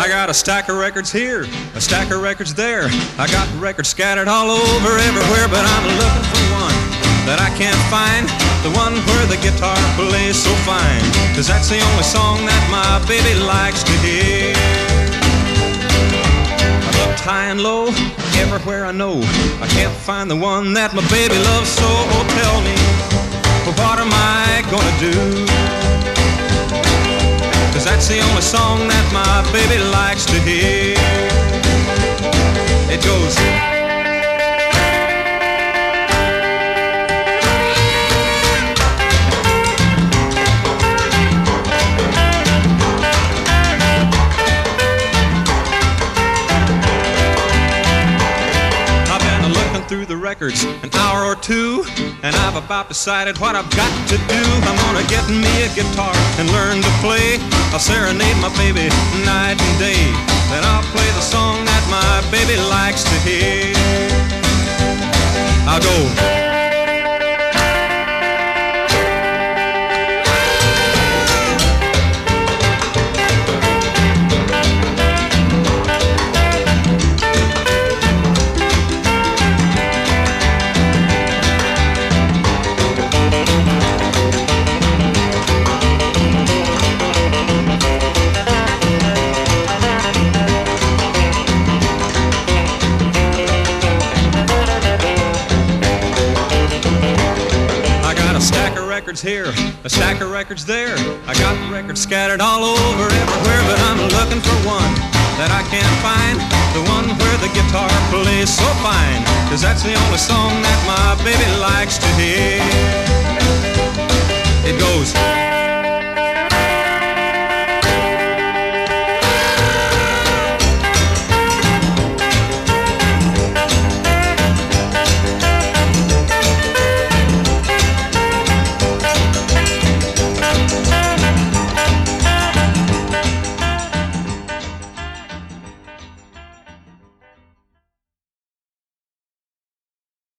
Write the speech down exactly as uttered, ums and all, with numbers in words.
I got a stack of records here, a stack of records there. I got records scattered all over everywhere, but I'm looking for one that I can't find, the one where the guitar plays so fine, 'cause that's the only song that my baby likes to hear. I looked high and low, everywhere I know, I can't find the one that my baby loves so. Oh, tell me, what am I gonna do? 'Cause that's the only song that my baby likes to hear. It goes, through the records an hour or two, and I've about decided what I've got to do. I'm gonna get me a guitar and learn to play. I'll serenade my baby night and day. Then I'll play the song that my baby likes to hear. I'll go, here, a stack of records there. I got records scattered all over everywhere, but I'm looking for one that I can't find, the one where the guitar plays so fine, 'cause that's the only song that my baby likes to hear. It goes,